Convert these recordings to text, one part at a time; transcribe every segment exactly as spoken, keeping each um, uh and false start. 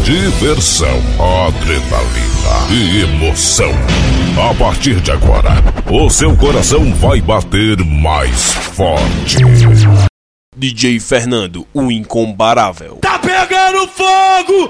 diversão, adrenalina e emoção. A partir de agora, o seu coração vai bater mais forte. D J Fernando, o incomparável. Tá pegando fogo!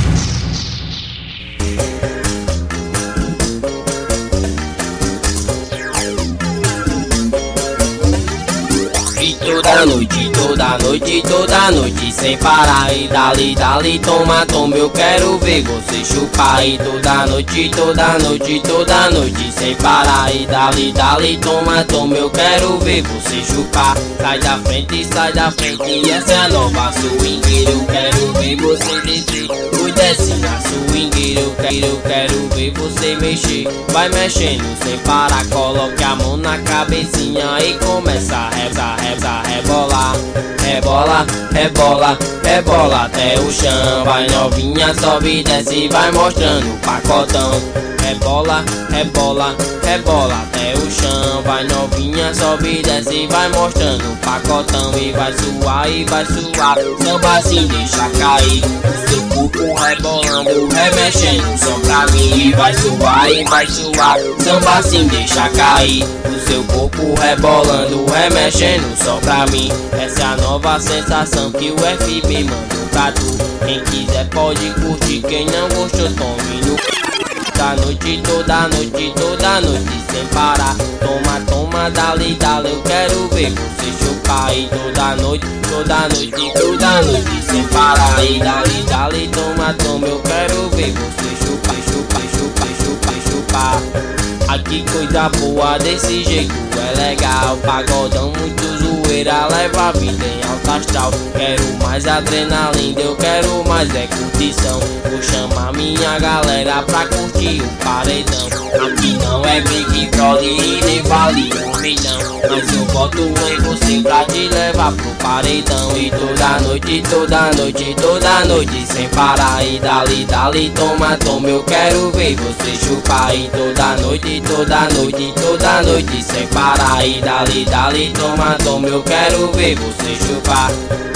E toda noite, toda noite, toda noite sem parar. E dali, dali, toma, toma, eu quero ver você chupar. E toda noite, toda noite, toda noite sem parar. E dali, dali, toma, toma, eu quero ver você chupar. Sai da frente, sai da frente, essa é a nova swingueira. Eu quero ver você descer, fui desce na swingueira. Eu quero, eu quero ver você mexer, vai mexendo sem parar. Coloque a mão na cabecinha e começa a rezar, rezar, rebolar, rebola, rebola, rebola até o chão. Vai novinha, sobe e desce, vai mostrando o pacotão. Rebola, rebola, rebola até o chão. Vai novinha, sobe e desce, vai mostrando o pacotão. E vai suar, e vai suar, samba assim deixa cair. O seu corpo rebolando, remexendo só pra mim. E vai suar, e vai suar, samba assim deixa cair. O seu corpo rebolando, remexendo só pra mim. Essa é a nova sensação que o F B mandou pra tu. Quem quiser pode curtir, quem não gostou tome no toda noite, toda noite, toda noite sem parar. Toma, toma, dali, dali, eu quero ver você chupar. E toda noite, toda noite, toda noite sem parar. E dali, dali, toma, toma, eu quero ver você chupar, chupar, chupar, chupar, chupar. Aqui coisa boa desse jeito é legal. Pagodão muito zoeira, leva a vida em alta astral. Quero mais adrenalina, eu quero mais é curtição. Vou chamar minha galera pra curtir o paredão. Aqui não é Big Brother e nem vale um milhão, mas eu boto em você pra te levar pro paredão. E toda noite, toda noite, toda noite sem parar. E dali, dali, toma, toma, eu quero ver você chupar. E toda noite, toda noite, toda noite sem parar. E dali, dali, toma, toma, eu quero ver você chupar.